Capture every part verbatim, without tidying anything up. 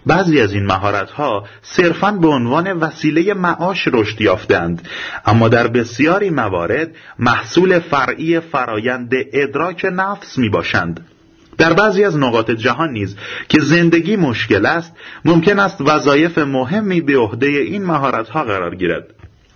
بعضی از این مهارت‌ها صرفاً به عنوان وسیله معاش رشد یافتند، اما در بسیاری موارد محصول فرعی فرایند ادراک نفس میباشند. در بعضی از نقاط جهان نیز که زندگی مشکل است، ممکن است وظایف مهمی به عهده این مهارت‌ها قرار گیرد.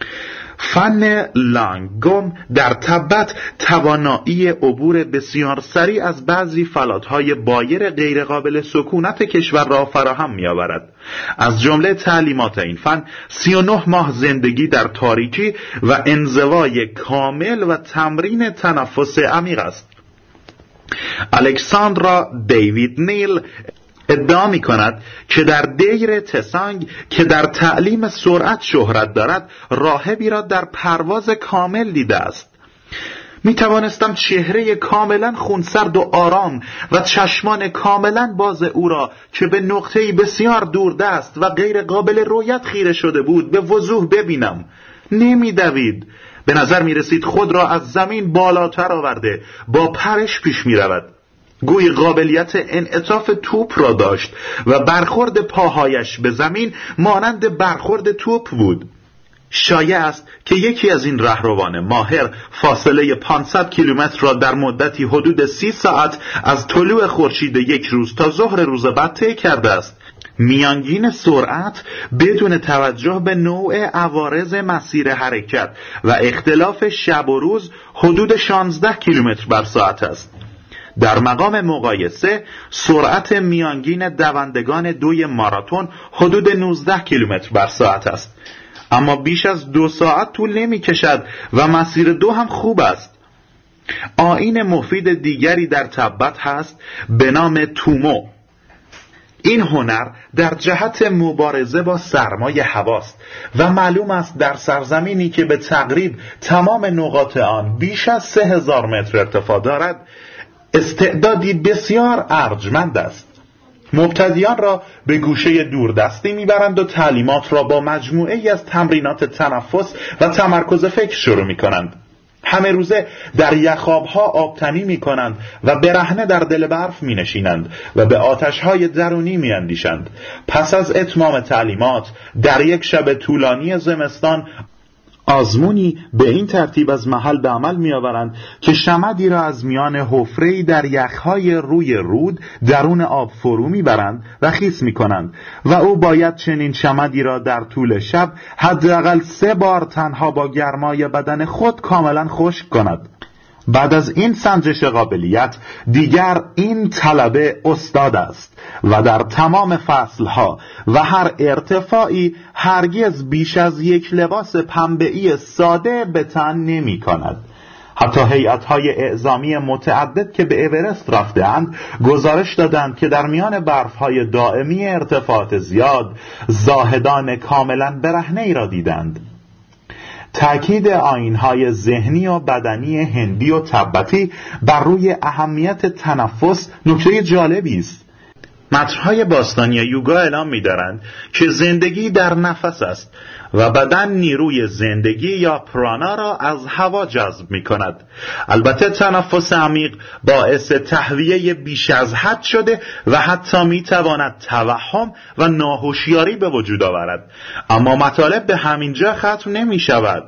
فن لانگگوم در تبت توانایی عبور بسیار سریع از بعضی فلاتهای بایر غیرقابل سکونت کشور را فراهم می‌آورد. از جمله تعلیمات این فن سی و نه ماه زندگی در تاریکی و انزوای کامل و تمرین تنفس عمیق است. الکساندرا دیوید نیل ادعا می کند که در دیر تسانگ که در تعلیم سرعت شهرت دارد، راهبی را در پرواز کامل دیده است. می توانستم چهره کاملا خونسرد و آرام و چشمان کاملا باز او را که به نقطه‌ای بسیار دوردست و غیر قابل رؤیت خیره شده بود به وضوح ببینم. نمی دوید. به نظر می رسید خود را از زمین بالاتر آورده با پرش پیش می رود. گویی قابلیت انعطاف توپ را داشت و برخورد پاهایش به زمین مانند برخورد توپ بود. شایع است که یکی از این رهروان ماهر فاصله پانصد کیلومتر را در مدتی حدود سی ساعت از طلوع خورشید یک روز تا ظهر روز بعد طی کرده است. میانگین سرعت بدون توجه به نوع عوارض مسیر حرکت و اختلاف شب و روز حدود شانزده کیلومتر بر ساعت است. در مقام مقایسه سرعت میانگین دوندگان دوی ماراتون حدود نوزده کیلومتر بر ساعت است، اما بیش از دو ساعت طول نمی کشد و مسیر دو هم خوب است. آیین مفید دیگری در تبت هست به نام تومو. این هنر در جهت مبارزه با سرمای هواست و معلوم است در سرزمینی که به تقریب تمام نقاط آن بیش از سه هزار متر ارتفاع دارد، استعدادی بسیار ارجمند است. مبتدیان را به گوشه دوردستی میبرند و تعلیمات را با مجموعه ای از تمرینات تنفس و تمرکز فکر شروع میکنند. همه روزه در یخابها آبتنی میکنند و برهنه در دل برف مینشینند و به آتشهای درونی میاندیشند. پس از اتمام تعلیمات در یک شب طولانی زمستان آزمونی به این ترتیب از محل به عمل میآورند که شمدی را از میان حفره‌ای در یخهای روی رود درون آب فرو میبرند و خیس میکنند و او باید چنین شمدی را در طول شب حداقل سه بار تنها با گرمای بدن خود کاملا خشک کند. بعد از این سنجش قابلیت دیگر این طلبه استاد است و در تمام فصلها و هر ارتفاعی هرگز بیش از یک لباس پنبه‌ای ساده به تن نمی کند. حتی هیئت‌های اعزامی متعدد که به اورست رفته‌اند گزارش دادند که در میان برف‌های دائمی ارتفاعات زیاد زاهدان کاملا برهنه‌ای را دیدند. تأکید آیین‌های ذهنی و بدنی هندی و تبتی بر روی اهمیت تنفس نکته جالبی است. مترهای باستانی یوگا اعلام می‌دارند که زندگی در نفس است و بدن نیروی زندگی یا پرانا را از هوا جذب می‌کند. البته تنفس عمیق باعث تهویه بیش از حد شده و حتی می‌تواند توهم و ناهوشیاری به وجود آورد، اما مطالب به همین جا ختم نمی‌شود.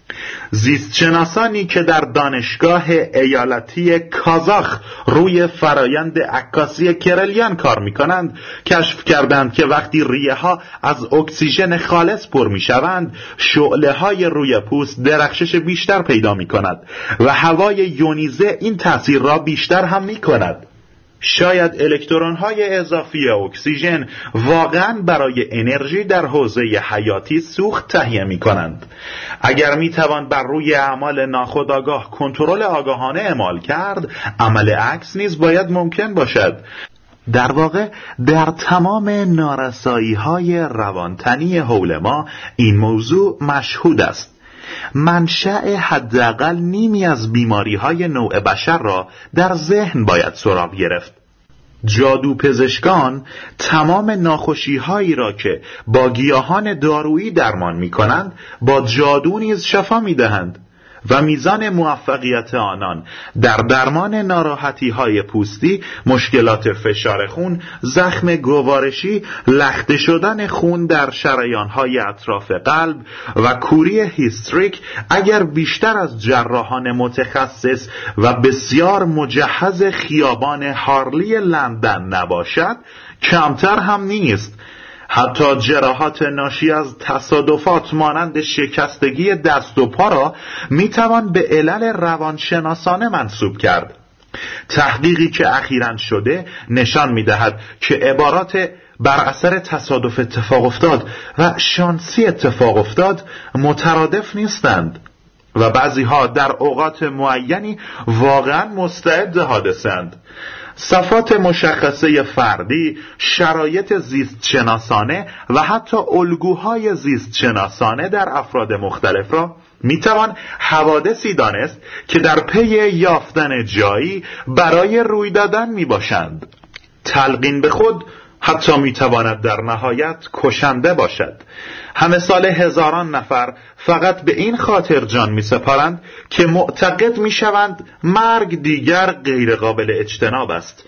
زیستشناسانی که در دانشگاه ایالتی کازاخ روی فرایند عکاسی کرلیان کار می‌کنند کشف کردند که وقتی ریه ها از اکسیژن خالص پر می‌شوند، شعله های روی پوست درخشش بیشتر پیدا می‌کند و هوای یونیزه این تأثیر را بیشتر هم می‌کند. شاید الکترون‌های اضافی اکسیژن واقعاً برای انرژی در حوزه حیاتی سوخت تهیه می‌کنند. اگر می‌توان بر روی اعمال ناخودآگاه کنترل آگاهانه اعمال کرد، عمل عکس نیز باید ممکن باشد. در واقع در تمام نارسایی‌های روانتنی حول ما این موضوع مشهود است. منشأ حداقل نیمی از بیماری‌های نوع بشر را در ذهن باید سراغ گرفت. جادو پزشکان تمام ناخوشی‌هایی را که با گیاهان دارویی درمان می‌کنند با جادو نیز شفا می‌دهند و میزان موفقیت آنان در درمان ناراحتی‌های پوستی، مشکلات فشار خون، زخم گوارشی، لخته شدن خون در شریان‌های اطراف قلب و کوری هیستریک اگر بیشتر از جراحان متخصص و بسیار مجهز خیابان هارلی لندن نباشد، کمتر هم نیست. حتی جراحات ناشی از تصادفات مانند شکستگی دست و پا را میتوان به علل روانشناسانه منسوب کرد. تحقیقی که اخیراً شده نشان میدهد که عبارات بر اثر تصادف اتفاق افتاد و شانسی اتفاق افتاد مترادف نیستند و بعضی ها در اوقات معینی واقعاً مستعد حادثند. صفات مشخصه فردی، شرایط زیست شناسانه و حتی الگوهای زیست شناسانه در افراد مختلف را میتوان حوادثی دانست که در پی یافتن جایی برای روی دادن میباشند. تلقین به خود حتی میتواند در نهایت کشنده باشد. همه سال هزاران نفر فقط به این خاطر جان میسپارند که معتقد میشوند مرگ دیگر غیر قابل اجتناب است.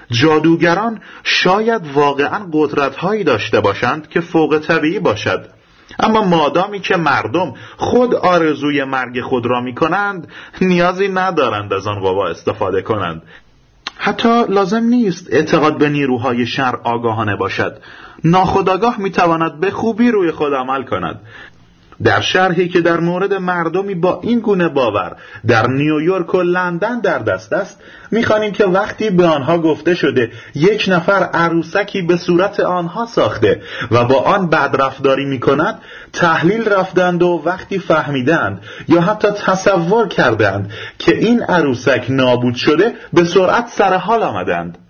جادوگران شاید واقعا قدرت‌هایی داشته باشند که فوق طبیعی باشد، اما مادامی که مردم خود آرزوی مرگ خود را میکنند، نیازی ندارند از آن قوا استفاده کنند. حتی لازم نیست اعتقاد به نیروهای شر آگاهانه باشد. ناخودآگاه میتواند به خوبی روی خود عمل کند. در شرحی که در مورد مردمی با این گونه باور در نیویورک و لندن در دست است، می‌خوانیم که وقتی به آنها گفته شده یک نفر عروسکی به صورت آنها ساخته و با آن بدرفتاری می‌کند، تحلیل رفتند و وقتی فهمیدند یا حتی تصور کردند که این عروسک نابود شده، به سرعت سر حال آمدند.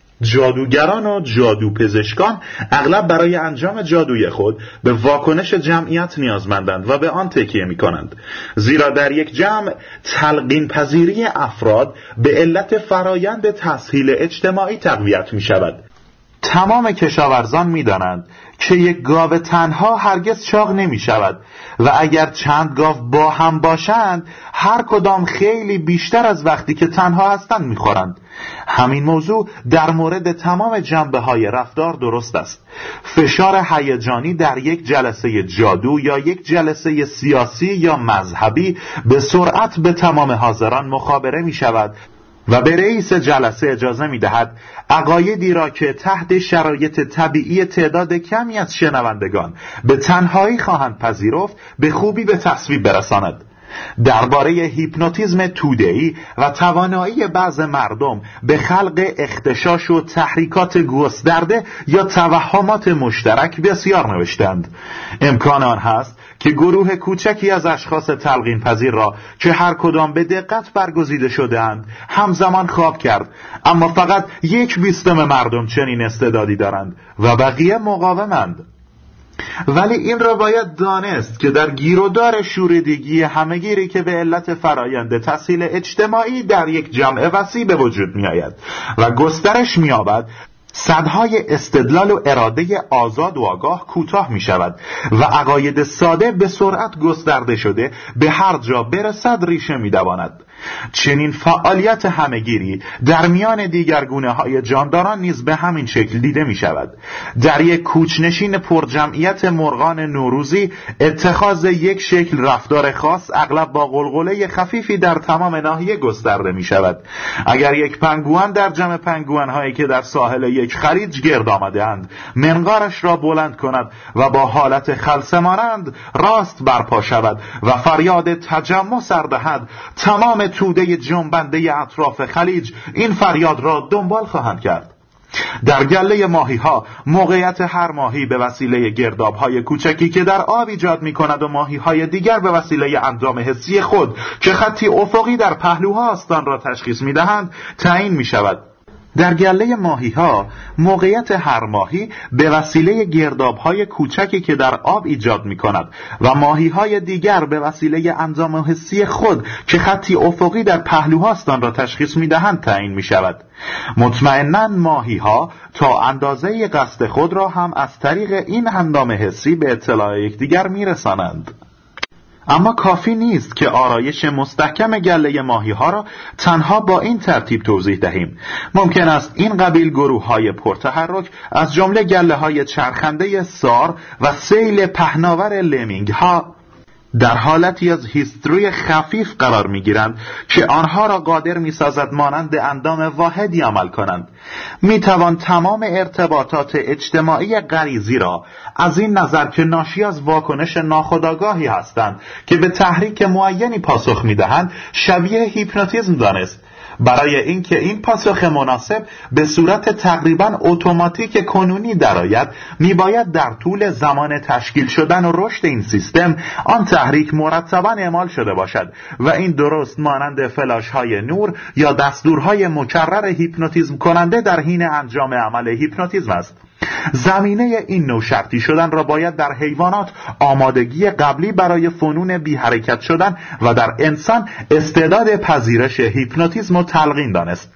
جادوگران و جادوپزشکان اغلب برای انجام جادوی خود به واکنش جمعیت نیازمندند و به آن تکیه می کنند، زیرا در یک جمع تلقین پذیری افراد به علت فرایند تسهیل اجتماعی تقویت می شود. تمام کشاورزان می دانند که یک گاو تنها هرگز چاق نمی شود و اگر چند گاو با هم باشند، هر کدام خیلی بیشتر از وقتی که تنها هستند می خورند. همین موضوع در مورد تمام جنبه های رفتار درست است. فشار هیجانی در یک جلسه جادو یا یک جلسه سیاسی یا مذهبی به سرعت به تمام حاضران مخابره می شود و به رئیس جلسه اجازه می دهد عقایدی را که تحت شرایط طبیعی تعداد کمی از شنوندگان به تنهایی خواهند پذیرفت به خوبی به تصویب برساند. درباره هیپنوتیزم توده‌ای و توانایی بعض مردم به خلق اختشاش و تحریکات گسترده یا توهمات مشترک بسیار نوشتند. امکان آن هست که گروه کوچکی از اشخاص تلقین پذیر را که هر کدام به دقت برگزیده شده‌اند همزمان خواب کرد، اما فقط یک بیستم مردم چنین استعدادی دارند و بقیه مقاومند. ولی این را باید دانست که در گیرودار شوریدگی همه‌گیری که به علت فرایند تسهیل اجتماعی در یک جمع وسیع به وجود می آید و گسترش می یابد، سدهای استدلال و اراده آزاد و آگاه کوتاه می شود و عقاید ساده به سرعت گسترده شده به هر جا برسد ریشه می دواند. چنین فعالیت همه‌گیری در میان دیگر گونه‌های جانداران نیز به همین شکل دیده می شود. در یک کوچنشین پرجمعیت مرغان نوروزی، اتخاذ یک شکل رفتار خاص اغلب با غلغله خفیفی در تمام ناحیه گسترده می شود. اگر یک پنگوئن در جمع پنگوئن‌هایی که در ساحل یک خلیج گرد آمده‌اند منقارش را بلند کند و با حالت خلسه مانند راست برپا شود و فریاد تجمع سر دهد، تمام توده جنبنده اطراف خلیج این فریاد را دنبال خواهند کرد. در گله ماهی ها موقعیت هر ماهی به وسیله گرداب های کوچکی که در آب ایجاد می کند و ماهی های دیگر به وسیله اندام حسی خود که خطی افقی در پهلوها آستان را تشخیص می دهند تعیین می شود. در گله ماهی ها موقعیت هر ماهی به وسیله گرداب های کوچکی که در آب ایجاد می کند و ماهی های دیگر به وسیله اندام حسی خود که خطی افقی در پهلوهاستان را تشخیص می دهند تعیین می شود. مطمئناً ماهی ها تا اندازه قصد خود را هم از طریق این اندام حسی به اطلاع یکدیگر می رسانند. اما کافی نیست که آرایش مستحکم گله ماهی ها را تنها با این ترتیب توضیح دهیم. ممکن است این قبیل گروه های پرتحرک از جمله گله های چرخنده سار و سیل پهناور لمینگ ها در حالتی از هیستری خفیف قرار می گیرند که آنها را قادر می سازد مانند اندام واحدی عمل کنند. می توان تمام ارتباطات اجتماعی غریزی را از این نظر که ناشی از واکنش ناخودآگاهی هستند که به تحریک معینی پاسخ می دهند شبیه هیپنوتیزم دانست. برای اینکه این پاسخ مناسب به صورت تقریبا اتوماتیک کنونی درآید، میباید در طول زمان تشکیل شدن و رشد این سیستم آن تحریک مرتباً اعمال شده باشد و این درست مانند فلاش های نور یا دستورهای مکرر هیپنوتیزم کننده در حین انجام عمل هیپنوتیزم است. زمینه این نوع شرطی شدن را باید در حیوانات آمادگی قبلی برای فنون بی حرکت شدن و در انسان استعداد پذیرش هیپنوتیزم و تلقین دانست.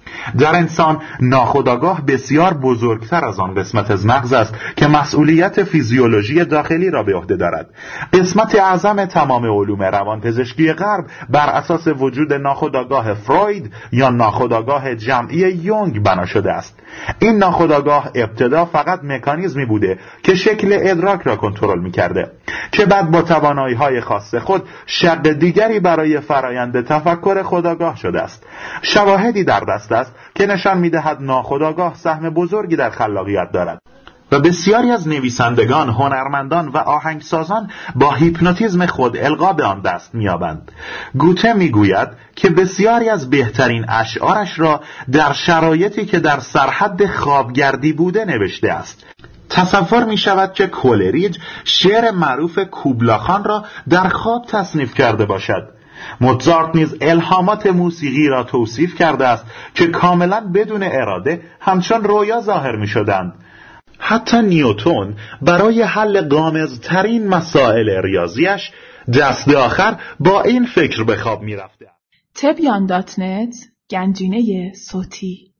در انسان ناخودآگاه بسیار بزرگتر از آن قسمت از مغز است که مسئولیت فیزیولوژی داخلی را به عهده دارد. قسمت اعظم تمام علوم روانپزشکی غرب بر اساس وجود ناخودآگاه فروید یا ناخودآگاه جمعی یونگ بنا شده است. این ناخودآگاه ابتدا فقط مکانیزمی بوده که شکل ادراک را کنترل می‌کرده که بعد با توانایی‌های خاص خود شق دیگری برای فرایند تفکر خودآگاه شده است. شواهدی در دست است که نشان می‌دهد ناخودآگاه سهم بزرگی در خلاقیت دارد و بسیاری از نویسندگان، هنرمندان و آهنگسازان با هیپنوتیزم خود القا به آن دست می‌یابند. گوته می‌گوید که بسیاری از بهترین اشعارش را در شرایطی که در سرحد خوابگردی بوده نوشته است. تصور می شود که کولریج شعر معروف کوبلاخان را در خواب تصنیف کرده باشد. موزارت نیز الهامات موسیقی را توصیف کرده است که کاملا بدون اراده همچون رویا ظاهر می شدند. حتی نیوتن برای حل غامض‌ترین مسائل ریاضیش دست آخر با این فکر به خواب می رفته. تبیان دات نت گنجینه صوتی